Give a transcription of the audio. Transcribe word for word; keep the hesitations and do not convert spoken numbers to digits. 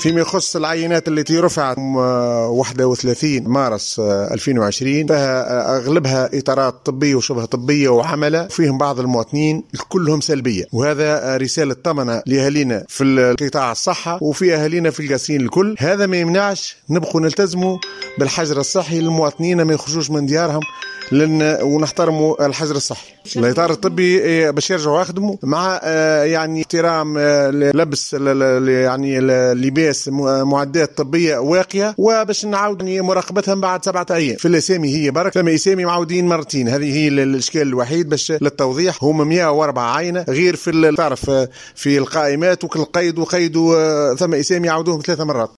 فيما يخص العينات التي رفعت واحد وثلاثين مارس ألفين وعشرين، فيها أغلبها إطارات طبية وشبه طبية وعملة، فيهم بعض المواطنين كلهم سلبية، وهذا رسالة طمنة لأهالينا في القطاع الصحة وفي أهالينا في القاسين الكل. هذا ما يمنعش نبقوا نلتزموا بالحجر الصحي للمواطنين ما يخرجوش من ديارهم، لأن ونحترموا الحجر الصحي. الإطار الطبي باش يرجعوا يخدموا مع يعني احترام لبس يعني لباس معدات طبية واقية، وباش نعاود يعني مراقبتهم بعد سبعة أيام. في الأسامي هي برك ثم أسامي معودين مرتين، هذه هي الإشكال الوحيد باش للتوضيح. هم مئة وأربعة عينة غير في تعرف في القائمات وكل قيد وقيدوا ثم أسامي يعودوهم ثلاثة مرات.